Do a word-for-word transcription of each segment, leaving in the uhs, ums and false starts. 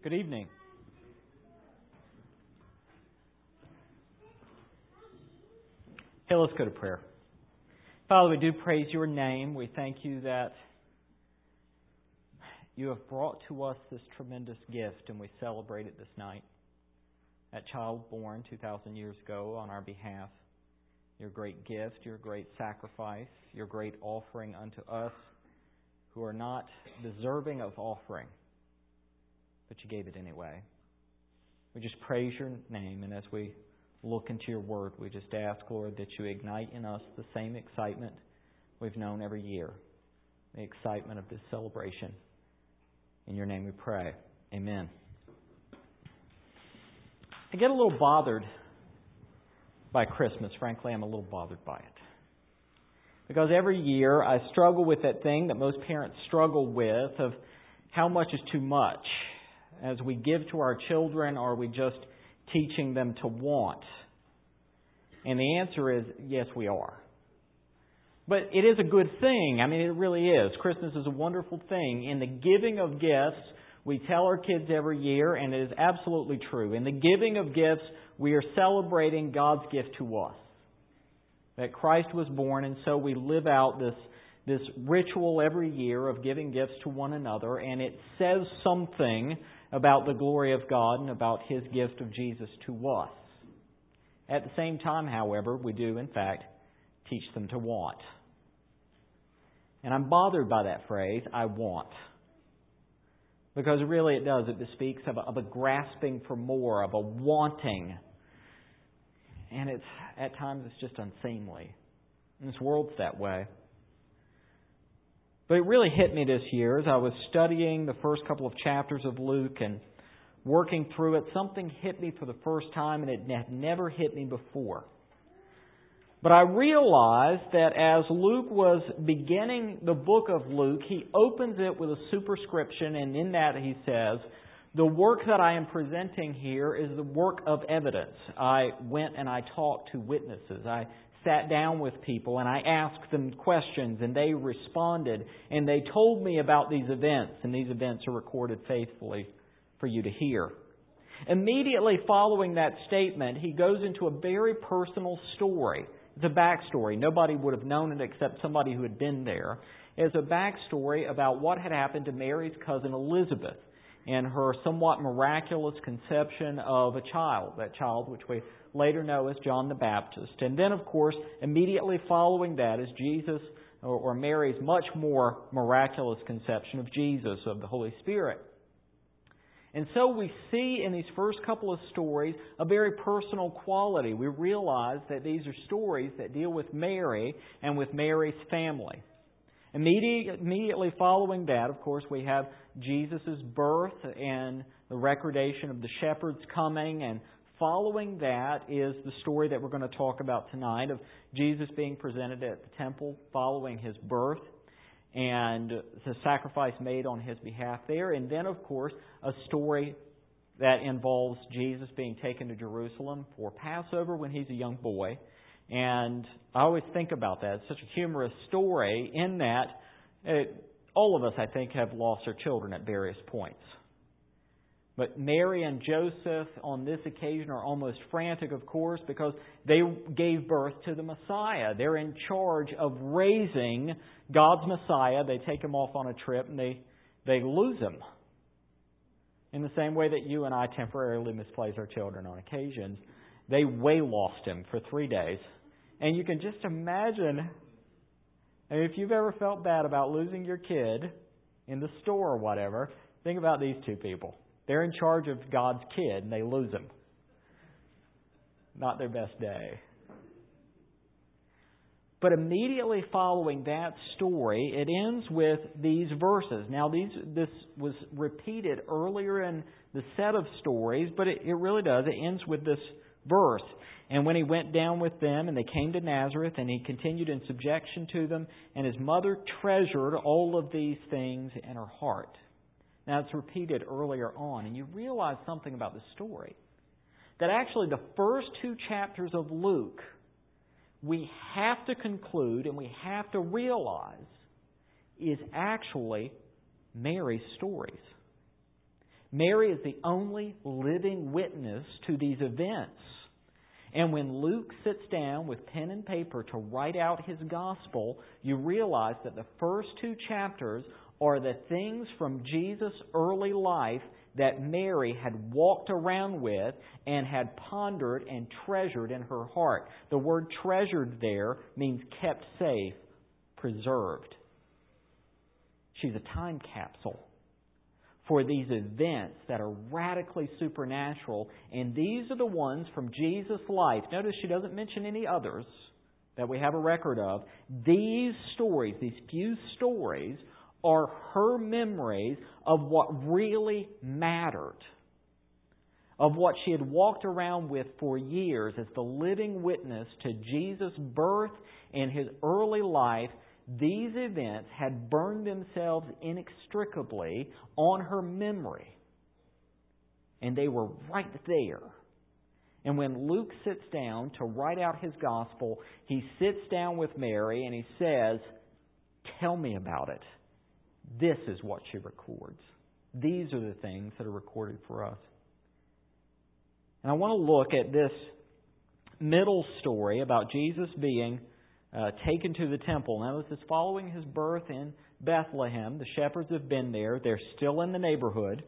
Good evening. Hey, let's go to prayer. Father, we do praise your name. We thank you that you have brought to us this tremendous gift, and we celebrate it this night. That child born two thousand years ago on our behalf. Your great gift, your great sacrifice, your great offering unto us who are not deserving of offering. But you gave it anyway. We just praise your name, and as we look into your word, we just ask, Lord, that you ignite in us the same excitement we've known every year, the excitement of this celebration. In your name we pray. Amen. I get a little bothered by Christmas. Frankly, I'm a little bothered by it. Because every year I struggle with that thing that most parents struggle with of how much is too much. As we give to our children, are we just teaching them to want? And the answer is, yes, we are. But it is a good thing. I mean, it really is. Christmas is a wonderful thing. In the giving of gifts, we tell our kids every year, and it is absolutely true. In the giving of gifts, we are celebrating God's gift to us. That Christ was born, and so we live out this, this ritual every year of giving gifts to one another, and it says something about the glory of God and about His gift of Jesus to us. At the same time, however, we do, in fact, teach them to want. And I'm bothered by that phrase, I want. Because really it does. It bespeaks of a, of a grasping for more, of a wanting. And it's at times it's just unseemly. And this world's that way. But it really hit me this year as I was studying the first couple of chapters of Luke and working through it. Something hit me for the first time, and it had never hit me before. But I realized that as Luke was beginning the book of Luke, he opens it with a superscription, and in that he says, the work that I am presenting here is the work of evidence. I went and I talked to witnesses. I sat down with people and I asked them questions, and they responded, and they told me about these events, and these events are recorded faithfully for you to hear. Immediately following that statement, he goes into a very personal story. It's a backstory. Nobody would have known it except somebody who had been there. It's a backstory about what had happened to Mary's cousin Elizabeth and her somewhat miraculous conception of a child, that child which we later know as John the Baptist. And then, of course, immediately following that is Jesus, or, or Mary's much more miraculous conception of Jesus, of the Holy Spirit. And so we see in these first couple of stories a very personal quality. We realize that these are stories that deal with Mary and with Mary's family. Immediately, immediately following that, of course, we have Jesus' birth and the recordation of the shepherds coming. And following that is the story that we're going to talk about tonight of Jesus being presented at the temple following His birth, and the sacrifice made on His behalf there. And then, of course, a story that involves Jesus being taken to Jerusalem for Passover when he's a young boy. And I always think about that. It's such a humorous story in that it, all of us, I think, have lost our children at various points. But Mary and Joseph on this occasion are almost frantic, of course, because they gave birth to the Messiah. They're in charge of raising God's Messiah. They take him off on a trip and they, they lose him. In the same way that you and I temporarily misplace our children on occasions, they way lost him for three days. And you can just imagine, if you've ever felt bad about losing your kid in the store or whatever, think about these two people. They're in charge of God's kid and they lose him. Not their best day. But immediately following that story, it ends with these verses. Now, these this was repeated earlier in the set of stories, but it, it really does. It ends with this verse. And when he went down with them, and they came to Nazareth, and he continued in subjection to them, and his mother treasured all of these things in her heart. Now, it's repeated earlier on, and you realize something about the story. That actually the first two chapters of Luke, we have to conclude and we have to realize is actually Mary's stories. Mary is the only living witness to these events. And when Luke sits down with pen and paper to write out his gospel, you realize that the first two chapters are the things from Jesus' early life that Mary had walked around with and had pondered and treasured in her heart. The word treasured there means kept safe, preserved. She's a time capsule for these events that are radically supernatural. And these are the ones from Jesus' life. Notice she doesn't mention any others that we have a record of. These stories, these few stories, are her memories of what really mattered, of what she had walked around with for years as the living witness to Jesus' birth and His early life. These events had burned themselves inextricably on her memory. And they were right there. And when Luke sits down to write out his gospel, he sits down with Mary and he says, "Tell me about it." This is what she records. These are the things that are recorded for us. And I want to look at this middle story about Jesus being Uh, taken to the temple. Now, this is following His birth in Bethlehem. The shepherds have been there. They're still in the neighborhood.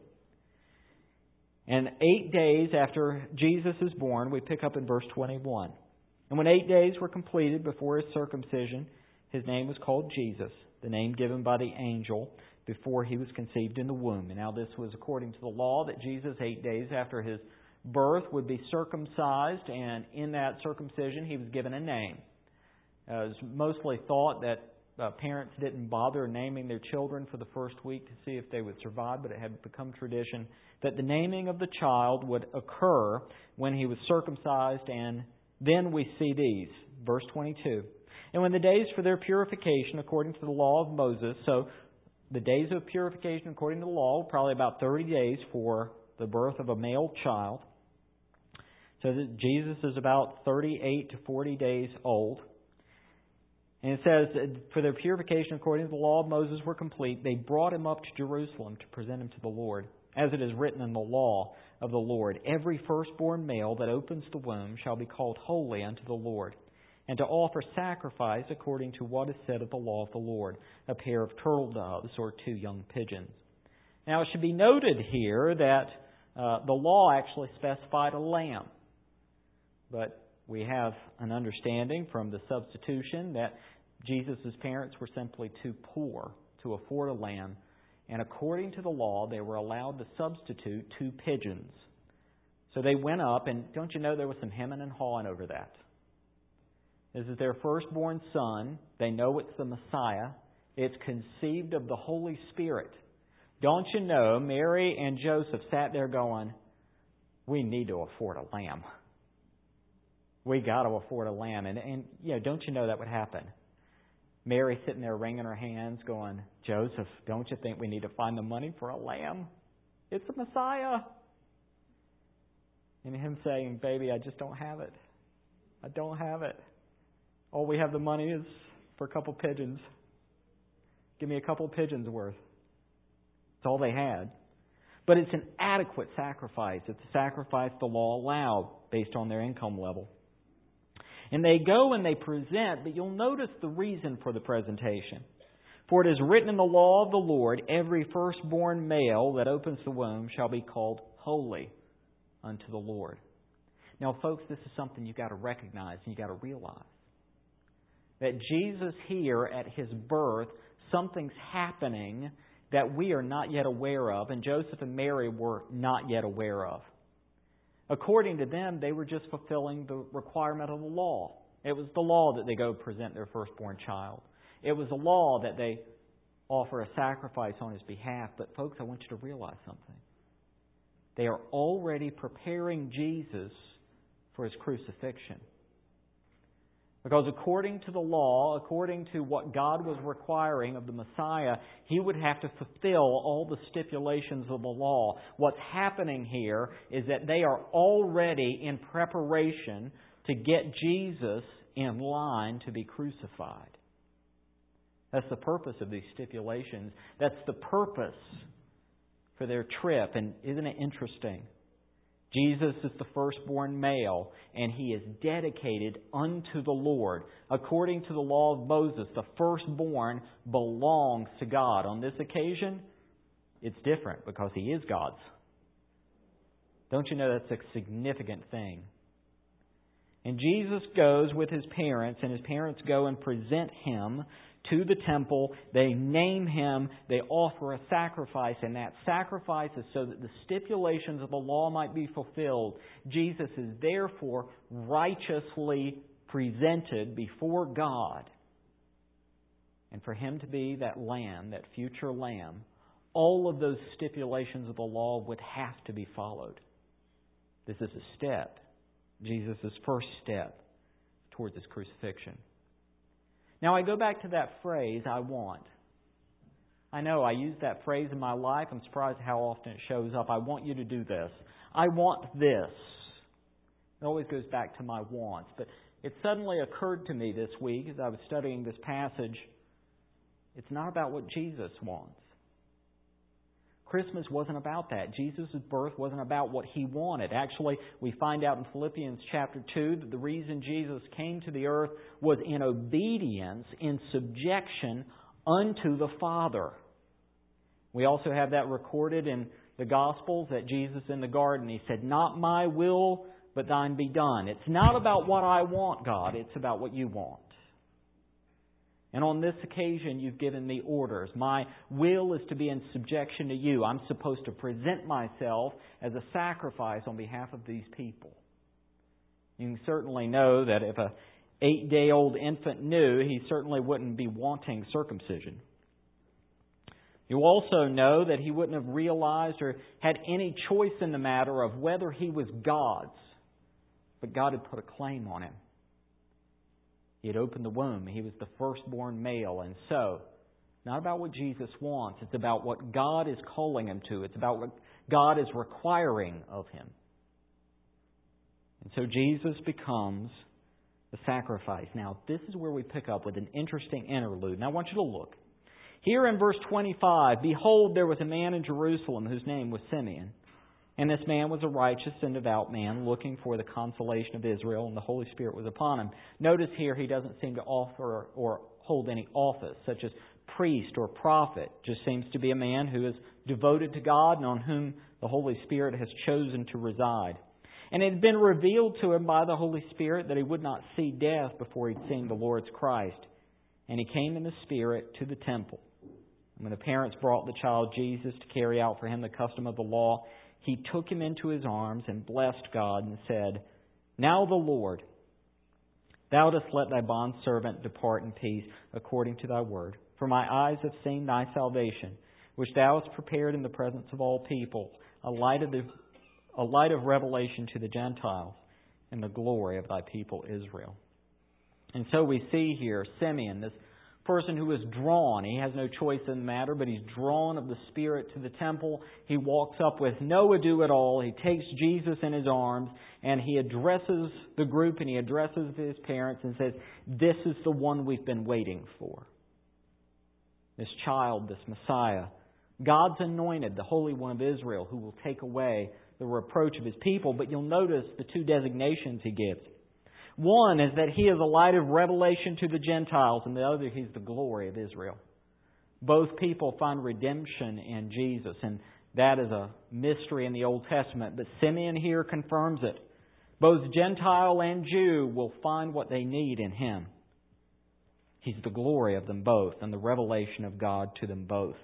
And eight days after Jesus is born, we pick up in verse twenty-one. And when eight days were completed before His circumcision, His name was called Jesus, the name given by the angel before He was conceived in the womb. And now this was according to the law that Jesus, eight days after His birth, would be circumcised. And in that circumcision, He was given a name. Uh, it's mostly thought that uh, parents didn't bother naming their children for the first week to see if they would survive, but it had become tradition that the naming of the child would occur when he was circumcised. And then we see these, verse twenty-two. And when the days for their purification according to the law of Moses, so the days of purification according to the law, probably about thirty days for the birth of a male child. So that Jesus is about thirty-eight to forty days old. And it says, for their purification according to the law of Moses were complete, they brought him up to Jerusalem to present him to the Lord. As it is written in the law of the Lord, every firstborn male that opens the womb shall be called holy unto the Lord, and to offer sacrifice according to what is said of the law of the Lord, a pair of turtle doves or two young pigeons. Now it should be noted here that uh, the law actually specified a lamb. But we have an understanding from the substitution that Jesus' parents were simply too poor to afford a lamb. And according to the law, they were allowed to substitute two pigeons. So they went up, and don't you know there was some hemming and hawing over that? This is their firstborn son. They know it's the Messiah. It's conceived of the Holy Spirit. Don't you know, Mary and Joseph sat there going, we need to afford a lamb. We got to afford a lamb. And, and you know, don't you know that would happen? Mary sitting there wringing her hands going, Joseph, don't you think we need to find the money for a lamb? It's the Messiah. And him saying, baby, I just don't have it. I don't have it. All we have the money is for a couple pigeons. Give me a couple pigeons worth. That's all they had. But it's an adequate sacrifice. It's a sacrifice the law allowed based on their income level. And they go and they present, but you'll notice the reason for the presentation. For it is written in the law of the Lord, every firstborn male that opens the womb shall be called holy unto the Lord. Now, folks, this is something you've got to recognize and you've got to realize. That Jesus here at His birth, something's happening that we are not yet aware of, and Joseph and Mary were not yet aware of. According to them, they were just fulfilling the requirement of the law. It was the law that they go present their firstborn child. It was the law that they offer a sacrifice on His behalf. But folks, I want you to realize something. They are already preparing Jesus for His crucifixion. Because according to the law, according to what God was requiring of the Messiah, He would have to fulfill all the stipulations of the law. What's happening here is that they are already in preparation to get Jesus in line to be crucified. That's the purpose of these stipulations. That's the purpose for their trip. And isn't it interesting? Jesus is the firstborn male, and He is dedicated unto the Lord. According to the law of Moses, the firstborn belongs to God. On this occasion, it's different because He is God's. Don't you know that's a significant thing? And Jesus goes with His parents, and His parents go and present Him to the temple. They name Him. They offer a sacrifice, and that sacrifice is so that the stipulations of the law might be fulfilled. Jesus is therefore righteously presented before God. And for Him to be that lamb, that future lamb, all of those stipulations of the law would have to be followed. This is a step, Jesus' first step towards His crucifixion. Now I go back to that phrase, I want. I know I use that phrase in my life. I'm surprised how often it shows up. I want you to do this. I want this. It always goes back to my wants. But it suddenly occurred to me this week as I was studying this passage, it's not about what Jesus wants. Christmas wasn't about that. Jesus' birth wasn't about what He wanted. Actually, we find out in Philippians chapter two that the reason Jesus came to the earth was in obedience, in subjection unto the Father. We also have that recorded in the Gospels that Jesus in the garden, He said, "Not my will, but thine be done." It's not about what I want, God. It's about what You want. And on this occasion, You've given me orders. My will is to be in subjection to You. I'm supposed to present myself as a sacrifice on behalf of these people. You can certainly know that if an eight-day-old infant knew, he certainly wouldn't be wanting circumcision. You also know that he wouldn't have realized or had any choice in the matter of whether he was God's. But God had put a claim on him. He had opened the womb. He was the firstborn male. And so, not about what Jesus wants. It's about what God is calling him to. It's about what God is requiring of him. And so Jesus becomes the sacrifice. Now, this is where we pick up with an interesting interlude. Now, I want you to look. Here in verse twenty-five, "Behold, there was a man in Jerusalem whose name was Simeon. And this man was a righteous and devout man, looking for the consolation of Israel, and the Holy Spirit was upon him." Notice here he doesn't seem to offer or hold any office, such as priest or prophet. Just seems to be a man who is devoted to God and on whom the Holy Spirit has chosen to reside. And it had been revealed to him by the Holy Spirit that he would not see death before he'd seen the Lord's Christ. And he came in the Spirit to the temple. And when the parents brought the child Jesus to carry out for him the custom of the law, he took him into his arms and blessed God and said, "Now the Lord, Thou dost let Thy bondservant depart in peace according to Thy word. For my eyes have seen Thy salvation, which Thou hast prepared in the presence of all people, a light of the, a light of revelation to the Gentiles, and the glory of Thy people Israel." And so we see here Simeon, this person who is drawn. He has no choice in the matter, but he's drawn of the Spirit to the temple. He walks up with no ado at all. He takes Jesus in his arms, and he addresses the group, and he addresses his parents and says, "This is the one we've been waiting for. This child, this Messiah, God's anointed, the Holy One of Israel, who will take away the reproach of His people." But you'll notice the two designations he gives. One is that He is a light of revelation to the Gentiles, and the other, He's the glory of Israel. Both people find redemption in Jesus, and that is a mystery in the Old Testament. But Simeon here confirms it. Both Gentile and Jew will find what they need in Him. He's the glory of them both, and the revelation of God to them both.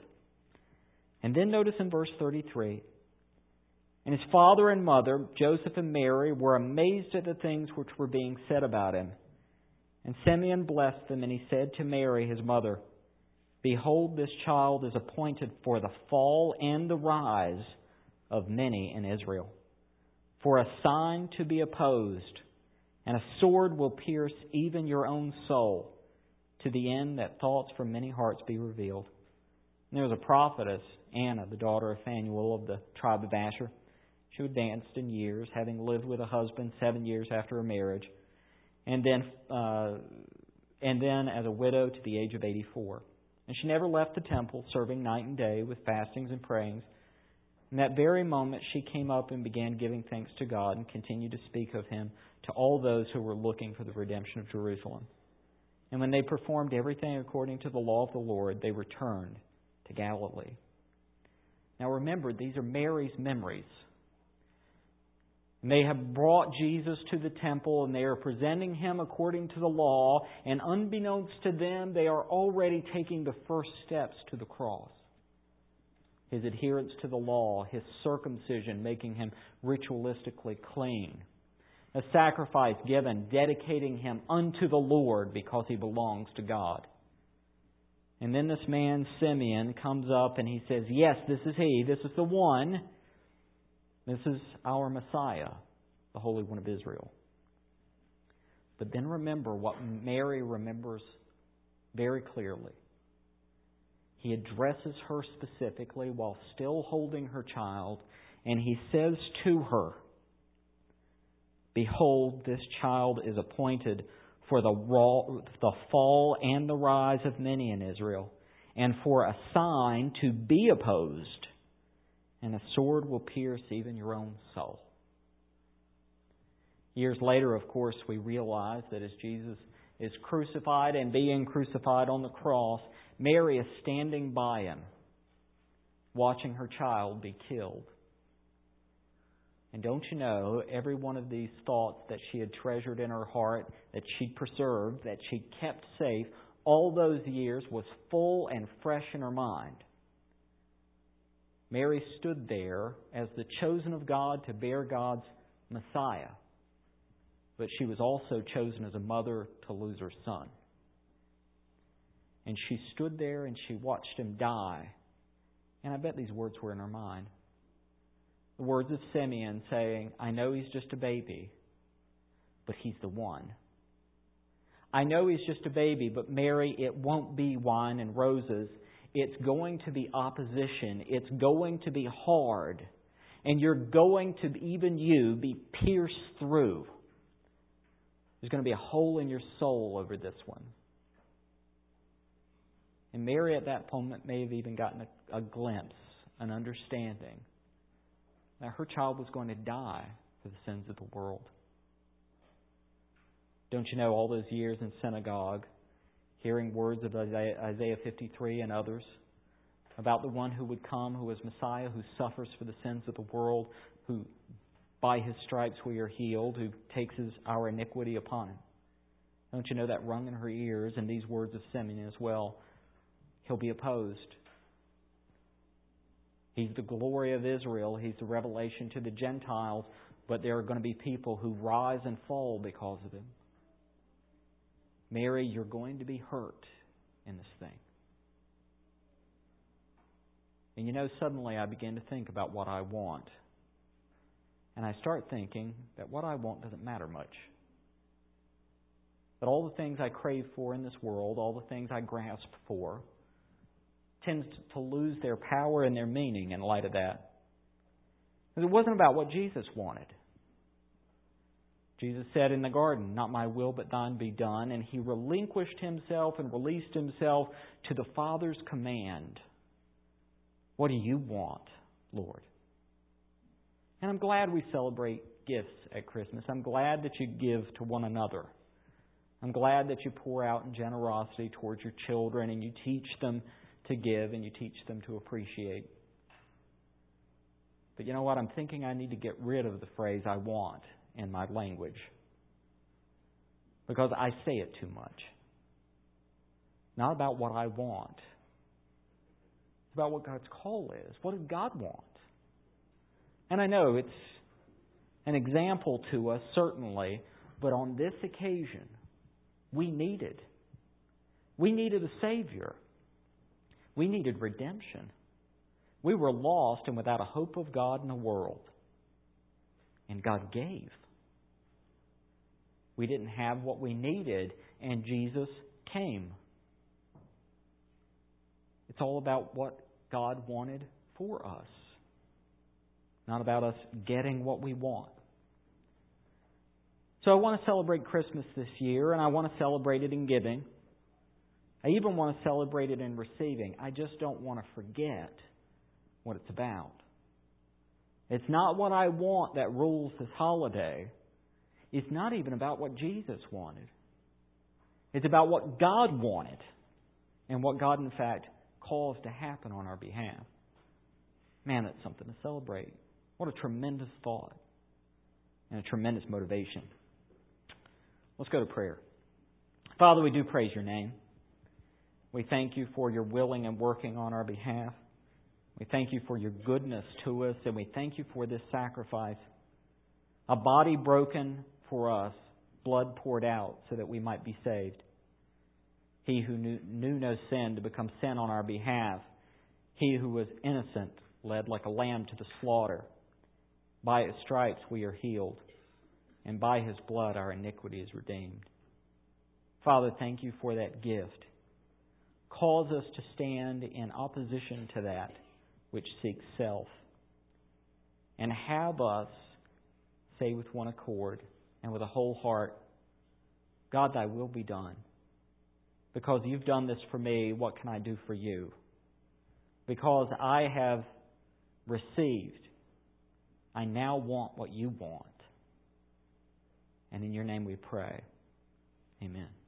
And then notice in verse thirty-three, "And His father and mother, Joseph and Mary, were amazed at the things which were being said about Him. And Simeon blessed them, and he said to Mary, His mother, Behold, this child is appointed for the fall and the rise of many in Israel, for a sign to be opposed, and a sword will pierce even your own soul, to the end that thoughts from many hearts be revealed." And there was a prophetess, Anna, the daughter of Phanuel of the tribe of Asher. She advanced in years, having lived with a husband seven years after her marriage, and then uh, and then as a widow to the age of eighty-four. And she never left the temple, serving night and day with fastings and prayings. In that very moment, she came up and began giving thanks to God and continued to speak of Him to all those who were looking for the redemption of Jerusalem. And when they performed everything according to the law of the Lord, they returned to Galilee. Now remember, these are Mary's memories. And they have brought Jesus to the temple and they are presenting Him according to the law. And unbeknownst to them, they are already taking the first steps to the cross. His adherence to the law, His circumcision, making Him ritualistically clean. A sacrifice given, dedicating Him unto the Lord because He belongs to God. And then this man, Simeon, comes up and he says, yes, this is He, this is the one. This is our Messiah, the Holy One of Israel. But then remember what Mary remembers very clearly. He addresses her specifically while still holding her child, and He says to her, behold, this child is appointed for the, raw, the fall and the rise of many in Israel, and for a sign to be opposed, and a sword will pierce even your own soul. Years later, of course, we realize that as Jesus is crucified and being crucified on the cross, Mary is standing by Him, watching her child be killed. And don't you know, every one of these thoughts that she had treasured in her heart, that she'd preserved, that she'd kept safe, all those years was full and fresh in her mind. Mary stood there as the chosen of God to bear God's Messiah. But she was also chosen as a mother to lose her son. And she stood there and she watched Him die. And I bet these words were in her mind. The words of Simeon saying, I know He's just a baby, but He's the one. I know He's just a baby, but Mary, it won't be wine and roses. It's going to be opposition. It's going to be hard. And you're going to, even you, be pierced through. There's going to be a hole in your soul over this one. And Mary at that moment may have even gotten a, a glimpse, an understanding that her child was going to die for the sins of the world. Don't you know, all those years in synagogue, hearing words of Isaiah, Isaiah fifty-three and others about the one who would come, who is Messiah, who suffers for the sins of the world, who by His stripes we are healed, who takes his, our iniquity upon Him. Don't you know that rung in her ears, and these words of Simeon as well. He'll be opposed. He's the glory of Israel. He's the revelation to the Gentiles. But there are going to be people who rise and fall because of Him. Mary, you're going to be hurt in this thing. And you know, suddenly I begin to think about what I want. And I start thinking that what I want doesn't matter much. That all the things I crave for in this world, all the things I grasp for, tends to lose their power and their meaning in light of that. Because it wasn't about what Jesus wanted. Jesus said in the garden, not my will but thine be done. And He relinquished Himself and released Himself to the Father's command. What do you want, Lord? And I'm glad we celebrate gifts at Christmas. I'm glad that you give to one another. I'm glad that you pour out in generosity towards your children and you teach them to give and you teach them to appreciate. But you know what? I'm thinking I need to get rid of the phrase I want in my language. Because I say it too much. Not about what I want. It's about what God's call is. What does God want? And I know it's an example to us, certainly, but on this occasion, we needed. We needed a Savior. We needed redemption. We were lost and without a hope of God in the world. And God gave. We didn't have what we needed, and Jesus came. It's all about what God wanted for us. Not about us getting what we want. So I want to celebrate Christmas this year, and I want to celebrate it in giving. I even want to celebrate it in receiving. I just don't want to forget what it's about. It's not what I want that rules this holiday. It's not even about what Jesus wanted. It's about what God wanted and what God, in fact, caused to happen on our behalf. Man, that's something to celebrate. What a tremendous thought and a tremendous motivation. Let's go to prayer. Father, we do praise your name. We thank you for your willing and working on our behalf. We thank you for your goodness to us, and we thank you for this sacrifice. A body broken for us, blood poured out so that we might be saved. He who knew, knew no sin to become sin on our behalf. He who was innocent led like a lamb to the slaughter. By His stripes we are healed, and by His blood our iniquity is redeemed. Father, thank you for that gift. Cause us to stand in opposition to that which seeks self. And have us say with one accord and with a whole heart, God, thy will be done. Because you've done this for me, what can I do for you? Because I have received, I now want what you want. And in your name we pray. Amen.